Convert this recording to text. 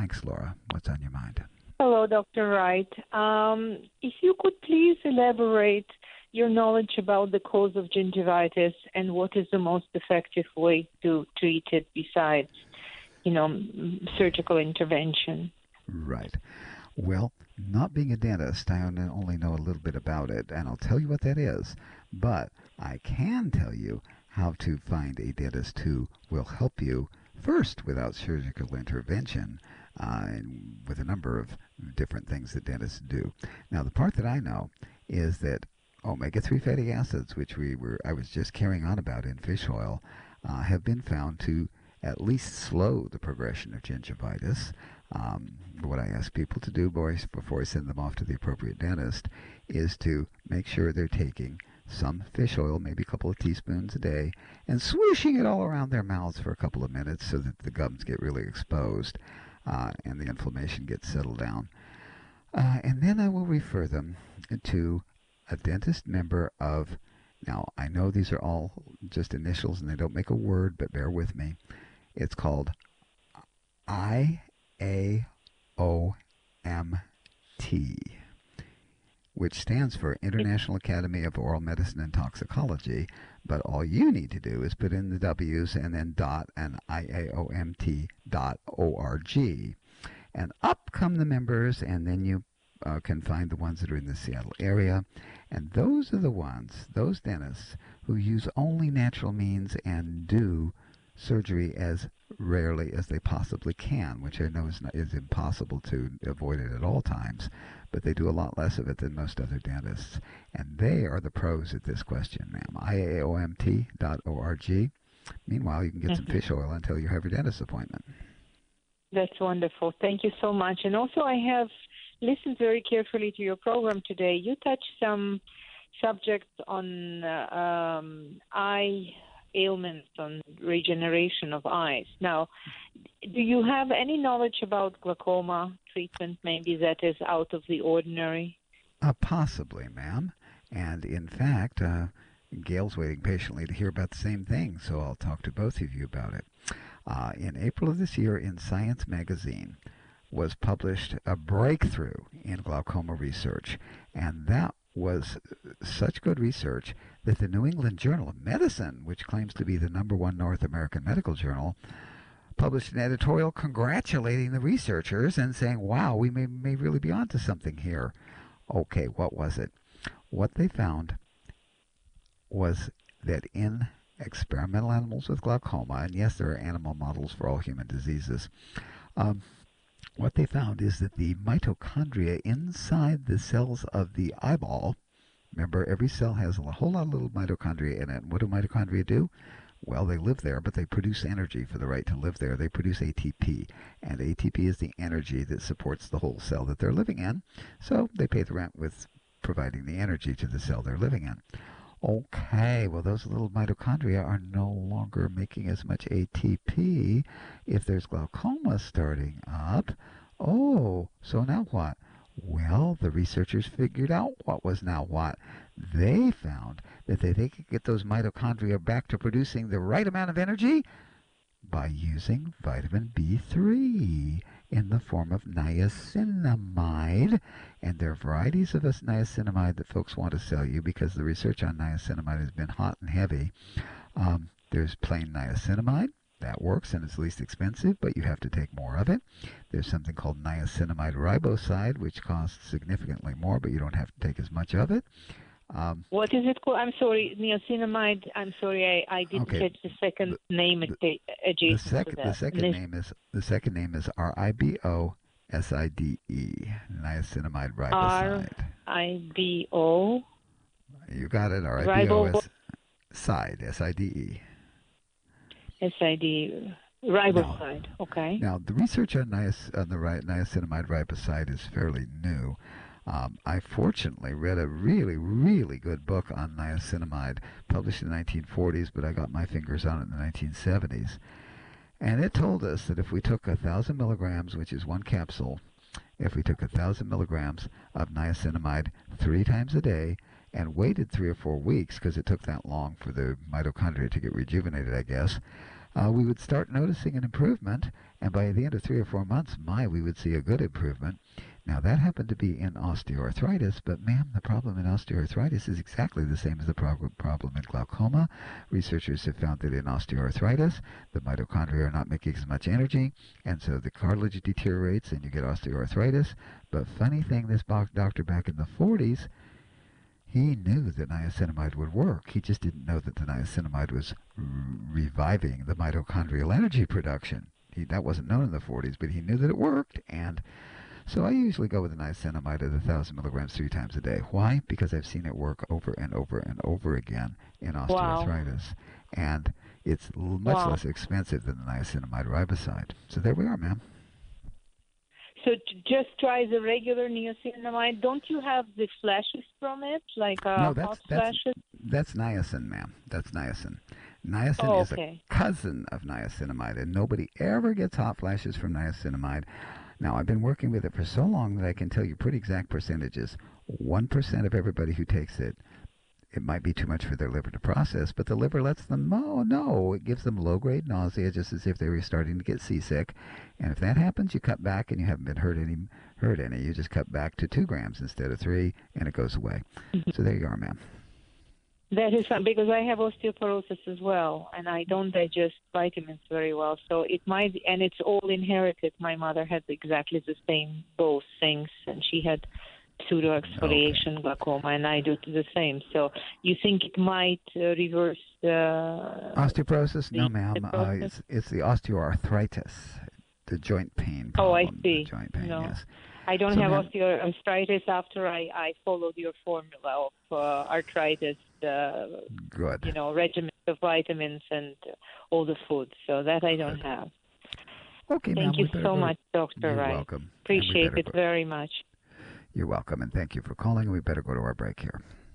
Thanks, Laura. What's on your mind? Hello, Dr. Wright. If you could please elaborate your knowledge about the cause of gingivitis and what is the most effective way to treat it besides, surgical intervention. Right. Well, not being a dentist, I only know a little bit about it, and I'll tell you what that is. But I can tell you how to find a dentist who will help you first without surgical intervention, and with a number of different things that dentists do. Now, the part that I know is that omega-3 fatty acids, which I was just carrying on about in fish oil, have been found to at least slow the progression of gingivitis. What I ask people to do, boys, before I send them off to the appropriate dentist, is to make sure they're taking some fish oil, maybe a couple of teaspoons a day, and swishing it all around their mouths for a couple of minutes so that the gums get really exposed and the inflammation gets settled down. And then I will refer them to a dentist member of, now I know these are all just initials and they don't make a word, but bear with me. It's called IAOMT, which stands for International Academy of Oral Medicine and Toxicology, but all you need to do is put in the W's and then dot and IAOMT.org. And up come the members, and then you can find the ones that are in the Seattle area. And those are the ones, those dentists, who use only natural means and do surgery as rarely as they possibly can, which I know is impossible to avoid it at all times, but they do a lot less of it than most other dentists. And they are the pros at this question, ma'am. IAOMT.org. Meanwhile, you can get some fish oil until you have your dentist appointment. That's wonderful. Thank you so much. And also, I have listened very carefully to your program today. You touched some subjects on eye ailments, on regeneration of eyes. Now, do you have any knowledge about glaucoma treatment, maybe that is out of the ordinary? Possibly, ma'am. And in fact, Gail's waiting patiently to hear about the same thing, so I'll talk to both of you about it. In April of this year in Science magazine was published a breakthrough in glaucoma research, and that was such good research that the New England Journal of Medicine, which claims to be the #1 North American medical journal, published an editorial congratulating the researchers and saying, wow, we may really be onto something here. Okay, what was it? What they found was that in experimental animals with glaucoma, and yes, there are animal models for all human diseases, what they found is that the mitochondria inside the cells of the eyeball, remember, every cell has a whole lot of little mitochondria in it. And what do mitochondria do? Well, they live there, but they produce energy for the right to live there. They produce ATP, and ATP is the energy that supports the whole cell that they're living in. So they pay the rent with providing the energy to the cell they're living in. Okay, well, those little mitochondria are no longer making as much ATP if there's glaucoma starting up. Oh, so now what? Well, the researchers figured out what was now what. They found that they could get those mitochondria back to producing the right amount of energy by using vitamin B3 in the form of niacinamide. And there are varieties of this niacinamide that folks want to sell you because the research on niacinamide has been hot and heavy. There's plain niacinamide. That works and it's least expensive, but you have to take more of it. There's something called niacinamide riboside, which costs significantly more, but you don't have to take as much of it. What is it called? I'm sorry, niacinamide. I'm sorry, I didn't catch the second name adjacent to that. The second name is RIBOSIDE, niacinamide riboside. RIBO. You got it. RIBOSIDE, SIDE. SID, riboside. Okay. Now, the research on niacinamide riboside is fairly new. I fortunately read a really, really good book on niacinamide published in the 1940s, but I got my fingers on it in the 1970s. And it told us that if we took 1,000 milligrams, which is one capsule, if we took 1,000 milligrams of niacinamide 3 times a day and waited 3 or 4 weeks, because it took that long for the mitochondria to get rejuvenated, I guess, we would start noticing an improvement, and by the end of 3 or 4 months, we would see a good improvement. Now, that happened to be in osteoarthritis, but ma'am, the problem in osteoarthritis is exactly the same as the problem in glaucoma. Researchers have found that in osteoarthritis, the mitochondria are not making as much energy, and so the cartilage deteriorates and you get osteoarthritis. But funny thing, this doctor back in the 40s, he knew that niacinamide would work. He just didn't know that the niacinamide was reviving the mitochondrial energy production. That wasn't known in the 40s, but he knew that it worked, and so I usually go with niacinamide at 1,000 milligrams 3 times a day. Why? Because I've seen it work over and over and over again in osteoarthritis. Wow. And it's much less expensive than the niacinamide riboside. So there we are, ma'am. So just try the regular niacinamide. Don't you have the flashes from it, like hot flashes? That's niacin, ma'am. That's niacin. Niacin is a cousin of niacinamide, and nobody ever gets hot flashes from niacinamide. Now, I've been working with it for so long that I can tell you pretty exact percentages. 1% of everybody who takes it, it might be too much for their liver to process, but the liver lets them know. No, it gives them low-grade nausea, just as if they were starting to get seasick. And if that happens, you cut back, and you haven't been hurt any. You just cut back to 2 grams instead of 3, and it goes away. Mm-hmm. So there you are, ma'am. That is fun, because I have osteoporosis as well, and I don't digest vitamins very well. So it might, and it's all inherited. My mother had exactly the same, both things, and she had pseudoexfoliation, glaucoma, and I do the same. So you think it might reverse the osteoporosis? No, ma'am. It's the osteoarthritis, the joint pain problem. Oh, I see. The joint pain, no. Yes. I don't have osteoarthritis after I followed your formula of arthritis, good. Regimen of vitamins and all the foods. So that I don't have. Okay, ma'am. Thank you so much, Dr. Wright. You're welcome. Appreciate it very much. You're welcome, and thank you for calling. We better go to our break here.